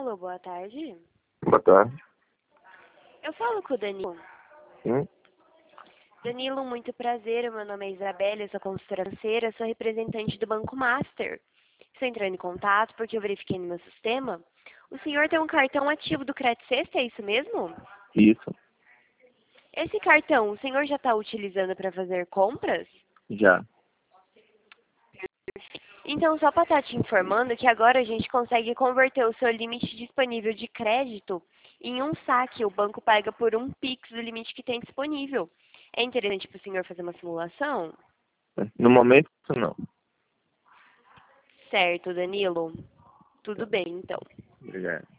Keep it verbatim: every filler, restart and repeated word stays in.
Alô, boa tarde. Boa tarde. Eu falo com o Danilo. Sim? Danilo, muito prazer. Meu nome é Isabela, eu sou consultora financeira, sou representante do Banco Master. Estou entrando em contato porque eu verifiquei no meu sistema. O senhor tem um cartão ativo do Crédito Sexta, é isso mesmo? Isso. Esse cartão, o senhor já está utilizando para fazer compras? Já. Então, só para estar te informando que agora a gente consegue converter o seu limite disponível de crédito em um saque. O banco paga por um Pix do limite que tem disponível. É interessante para o senhor fazer uma simulação? No momento, não. Certo, Danilo. Tudo bem, então. Obrigado.